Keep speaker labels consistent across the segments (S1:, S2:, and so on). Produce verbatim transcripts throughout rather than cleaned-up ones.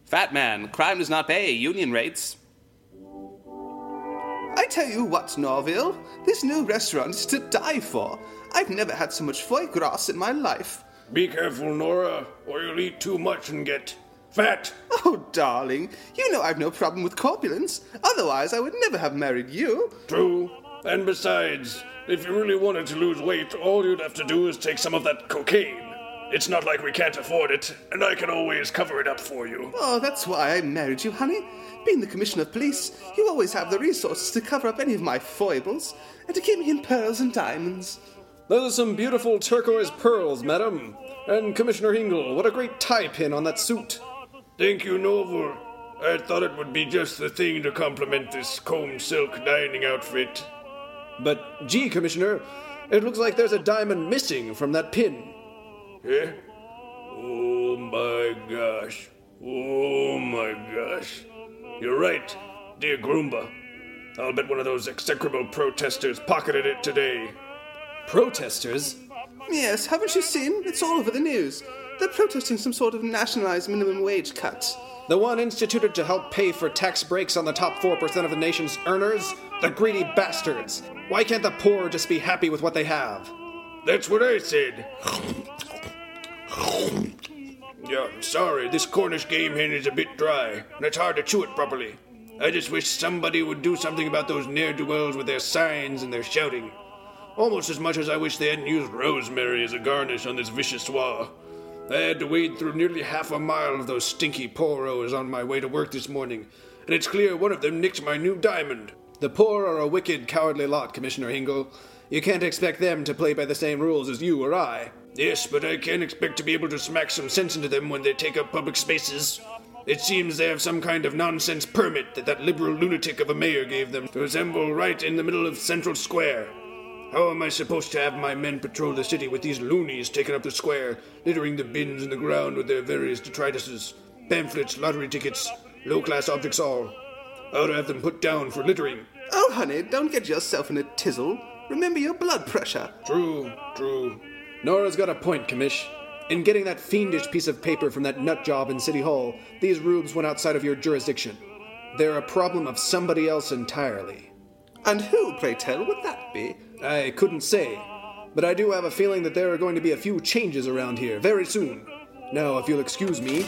S1: Fat man, crime does not pay, union rates.
S2: I tell you what, Norville, this new restaurant is to die for. I've never had so much foie gras in my life.
S3: Be careful, Nora, or you'll eat too much and get fat.
S2: Oh, darling, you know I've no problem with corpulence. Otherwise, I would never have married you.
S3: True. And besides, if you really wanted to lose weight, all you'd have to do is take some of that cocaine. It's not like we can't afford it, and I can always cover it up for you.
S2: Oh, that's why I married you, honey. Being the commissioner of police, you always have the resources to cover up any of my foibles, and to keep me in pearls and diamonds.
S4: Those are some beautiful turquoise pearls, madam. And Commissioner Hingle, what a great tie pin on that suit.
S3: Thank you, Norval. I thought it would be just the thing to complement this comb silk dining outfit.
S4: But, gee, Commissioner, it looks like there's a diamond missing from that pin.
S3: Eh? Oh my gosh. Oh my gosh. You're right, dear Groomba. I'll bet one of those execrable protesters pocketed it today.
S4: Protesters?
S2: Yes, haven't you seen? It's all over the news. They're protesting some sort of nationalized minimum wage cut.
S4: The one instituted to help pay for tax breaks on the top four percent of the nation's earners? The greedy bastards. Why can't the poor just be happy with what they have?
S3: That's what I said. Yeah, sorry, this Cornish game hen is a bit dry, and it's hard to chew it properly. I just wish somebody would do something about those ne'er-do-wells with their signs and their shouting. Almost as much as I wish they hadn't used rosemary as a garnish on this vichyssoise. I had to wade through nearly half a mile of those stinky poros on my way to work this morning, and it's clear one of them nicked my new diamond.
S4: The poor are a wicked, cowardly lot, Commissioner Hingle. You can't expect them to play by the same rules as you or I.
S3: Yes, but I can expect to be able to smack some sense into them when they take up public spaces. It seems they have some kind of nonsense permit that that liberal lunatic of a mayor gave them to assemble right in the middle of Central Square. How am I supposed to have my men patrol the city with these loonies taking up the square, littering the bins in the ground with their various detrituses, pamphlets, lottery tickets, low-class objects all? I ought to have them put down for littering.
S2: Oh, honey, don't get yourself in a tizzle. Remember your blood pressure.
S3: True, true.
S4: Nora's got a point, Commish. In getting that fiendish piece of paper from that nut job in City Hall, these rubes went outside of your jurisdiction. They're a problem of somebody else entirely.
S2: And who, pray tell, would that be?
S4: I couldn't say, but I do have a feeling that there are going to be a few changes around here very soon. Now, if you'll excuse me...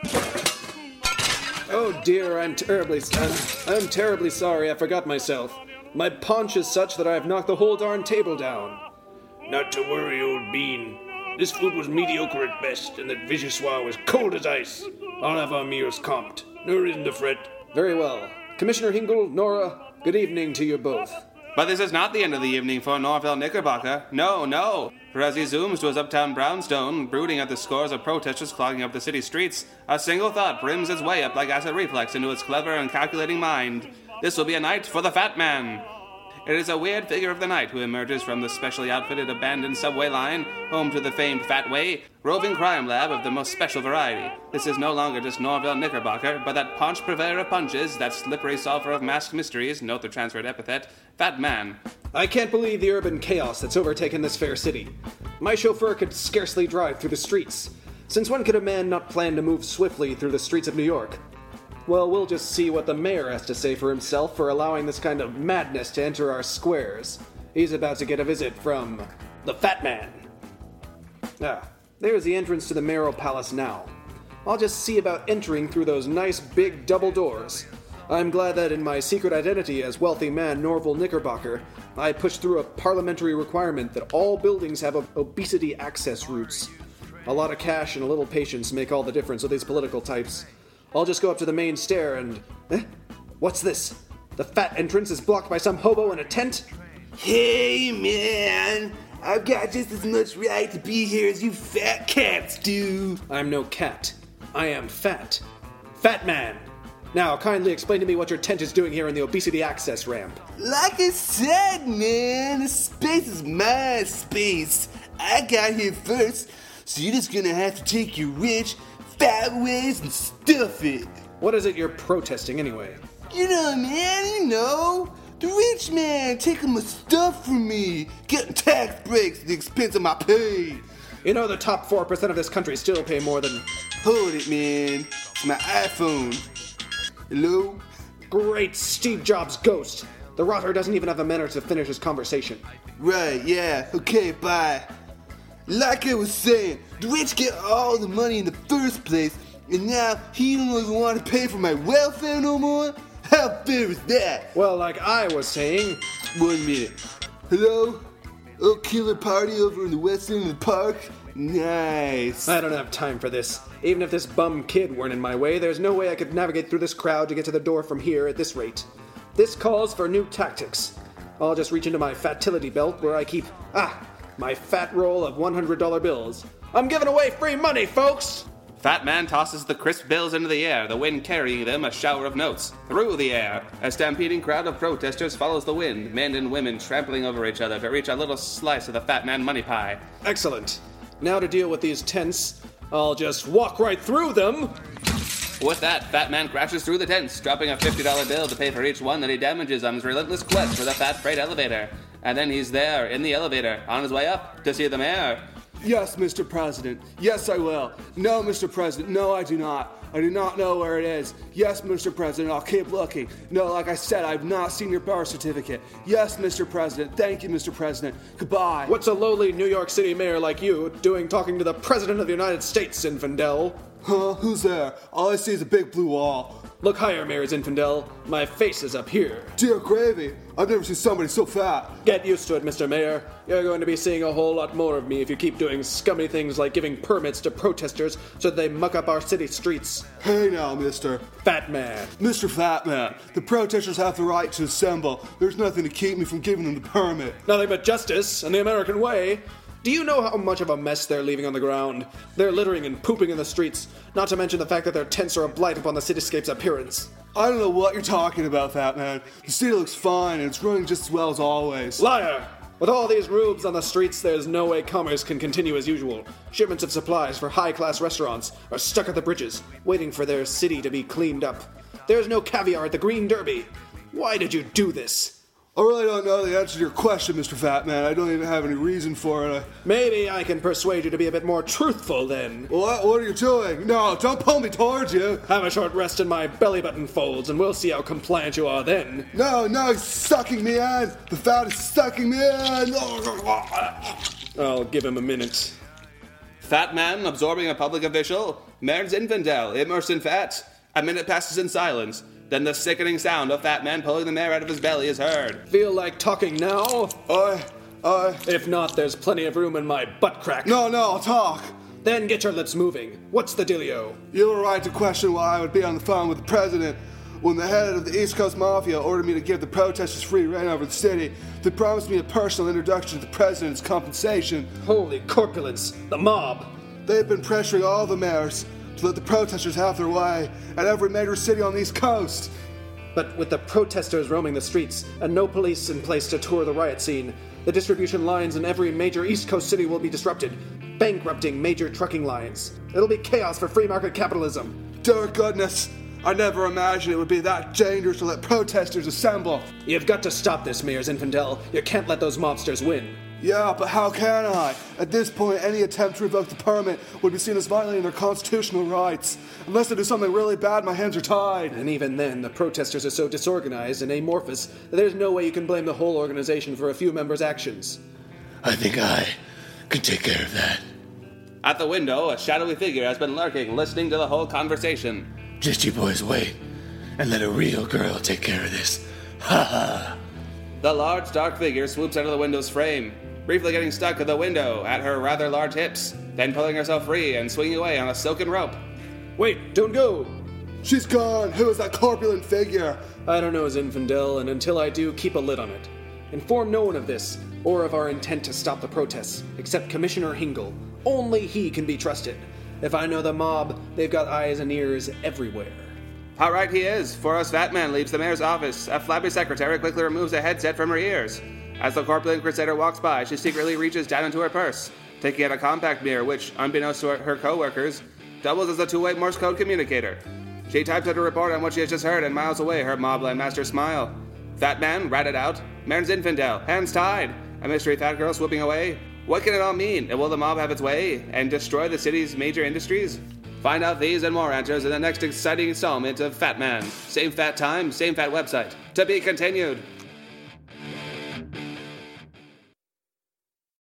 S4: Oh dear, I'm terribly... I'm, I'm terribly sorry, I forgot myself. My paunch is such that I've knocked the whole darn table down.
S3: Not to worry, old bean. This food was mediocre at best, and that vichyssoise was cold as ice. I'll have our meals comped. No reason to fret.
S4: Very well. Commissioner Hingle, Nora, good evening to you both.
S1: But this is not the end of the evening for Norville Knickerbocker. No, no. For as he zooms to his uptown brownstone, brooding at the scores of protesters clogging up the city streets, a single thought brims its way up like acid reflex into his clever and calculating mind. This will be a night for the Fat Man. It is a weird figure of the night who emerges from the specially outfitted abandoned subway line, home to the famed Fat Way, roving crime lab of the most special variety. This is no longer just Norville Knickerbocker, but that paunch purveyor of punches, that slippery solver of masked mysteries, note the transferred epithet, Fat Man.
S4: I can't believe the urban chaos that's overtaken this fair city. My chauffeur could scarcely drive through the streets. Since when could a man not plan to move swiftly through the streets of New York? Well, we'll just see what the mayor has to say for himself for allowing this kind of madness to enter our squares. He's about to get a visit from the Fat Man. Ah, there's the entrance to the mayoral palace now. I'll just see about entering through those nice big double doors. I'm glad that in my secret identity as wealthy man Norval Knickerbocker, I pushed through a parliamentary requirement that all buildings have obesity access routes. A lot of cash and a little patience make all the difference with these political types. I'll just go up to the main stair and... Eh? What's this? The fat entrance is blocked by some hobo in a tent?
S2: Hey, man! I've got just as much right to be here as you fat cats do.
S4: I'm no cat. I am fat. Fat Man! Now, kindly explain to me what your tent is doing here in the obesity access ramp.
S2: Like I said, man, this space is my space. I got here first, so you're just gonna have to take your rich, fat ways and stuff it.
S4: What is it you're protesting, anyway?
S2: You know, man, you know. The rich man taking my stuff from me, getting tax breaks at the expense of my pay.
S4: You know the top four percent of this country still pay more than...
S2: Hold it, man. It's my iPhone. Hello?
S4: Great Steve Jobs ghost. The rotter doesn't even have the manners to finish his conversation.
S2: Right, yeah. Okay, bye. Like I was saying, the rich get all the money in the first place, and now he don't even want to pay for my welfare no more? How fair is that?
S4: Well, like I was saying...
S2: One minute. Hello? Oh, killer party over in the west end of the park? Nice.
S4: I don't have time for this. Even if this bum kid weren't in my way, there's no way I could navigate through this crowd to get to the door from here at this rate. This calls for new tactics. I'll just reach into my fatility belt where I keep, ah, my fat roll of one hundred dollar bills. I'm giving away free money, folks!
S1: Fat Man tosses the crisp bills into the air, the wind carrying them a shower of notes. Through the air, a stampeding crowd of protesters follows the wind, men and women trampling over each other to reach a little slice of the Fat Man money pie.
S4: Excellent. Now to deal with these tents, I'll just walk right through them.
S1: With that, Fat Man crashes through the tents, dropping a fifty dollar bill to pay for each one that he damages on his relentless quest for the fat freight elevator. And then he's there, in the elevator, on his way up, to see the mayor.
S2: Yes, Mister President. Yes, I will. No, Mister President. No, I do not. I do not know where it is. Yes, Mister President. I'll keep looking. No, like I said, I've not seen your birth certificate. Yes, Mister President. Thank you, Mister President. Goodbye.
S4: What's a lowly New York City mayor like you doing talking to the President of the United States, Zinfandel?
S2: Huh? Who's there? All I see is a big blue wall.
S4: Look higher, Mayor Zinfandel. My face is up here.
S2: Dear gravy, I've never seen somebody so fat.
S4: Get used to it, Mister Mayor. You're going to be seeing a whole lot more of me if you keep doing scummy things like giving permits to protesters so that they muck up our city streets.
S2: Hey now, Mister
S4: Fat Man.
S2: Mister Fat Man, the protesters have the right to assemble. There's nothing to keep me from giving them the permit.
S4: Nothing but justice and the American way. Do you know how much of a mess they're leaving on the ground? They're littering and pooping in the streets, not to mention the fact that their tents are a blight upon the cityscape's appearance.
S2: I don't know what you're talking about, Fat Man. The city looks fine and it's running just as well as always.
S4: Liar! With all these rubes on the streets, there's no way commerce can continue as usual. Shipments of supplies for high-class restaurants are stuck at the bridges, waiting for their city to be cleaned up. There's no caviar at the Green Derby. Why did you do this?
S2: I really don't know the answer to your question, Mister Fat Man. I don't even have any reason for it. I...
S4: Maybe I can persuade you to be a bit more truthful then.
S2: What? What are you doing? No, don't pull me towards you.
S4: Have a short rest in my belly button folds, and we'll see how compliant you are then.
S2: No, no, he's sucking me in. The fat is sucking me in.
S4: I'll give him a minute.
S1: Fat Man absorbing a public official. Mayor Zinfandel immersed in fat. A minute passes in silence. Then the sickening sound of Fat Man pulling the mayor out of his belly is heard.
S4: Feel like talking now?
S2: I, I...
S4: If not, there's plenty of room in my butt crack.
S2: No, no, I'll talk.
S4: Then get your lips moving. What's the dealio?
S2: You have a right to question why I would be on the phone with the president when the head of the East Coast Mafia ordered me to give the protesters free reign over the city. They promised me a personal introduction to the president's compensation.
S4: Holy corpulence, the mob.
S2: They've been pressuring all the mayors to let the protesters have their way at every major city on the East Coast.
S4: But with the protesters roaming the streets and no police in place to tour the riot scene, the distribution lines in every major East Coast city will be disrupted, bankrupting major trucking lines. It'll be chaos for free market capitalism.
S2: Dear goodness, I never imagined it would be that dangerous to let protesters assemble.
S4: You've got to stop this, Mayor Zinfandel. You can't let those mobsters win.
S2: Yeah, but how can I? At this point, any attempt to revoke the permit would be seen as violating their constitutional rights. Unless they do something really bad, my hands are tied.
S4: And even then, the protesters are so disorganized and amorphous that there's no way you can blame the whole organization for a few members' actions.
S5: I think I can take care of that.
S1: At the window, a shadowy figure has been lurking, listening to the whole conversation.
S5: Just you boys wait, and let a real girl take care of this. Ha ha!
S1: The large, dark figure swoops out of the window's frame, briefly getting stuck at the window at her rather large hips, then pulling herself free and swinging away on a silken rope.
S4: Wait, don't go!
S2: She's gone! Who is that corpulent figure?
S4: I don't know, Zinfandel, and until I do, keep a lid on it. Inform no one of this, or of our intent to stop the protests, except Commissioner Hingle. Only he can be trusted. If I know the mob, they've got eyes and ears everywhere.
S1: How right he is, for as Fat Man leaves the mayor's office, a flabby secretary quickly removes a headset from her ears. As the corpulent crusader walks by, she secretly reaches down into her purse, taking out a compact mirror which, unbeknownst to her co-workers, doubles as a two-way Morse code communicator. She types out a report on what she has just heard, and miles away her mobland masters smile. Fat Man, ratted out. Mayor Zinfandel, hands tied. A mystery fat girl swooping away. What can it all mean? And will the mob have its way and destroy the city's major industries? Find out these and more answers in the next exciting installment of Fat Man. Same fat time, same fat website. To be continued.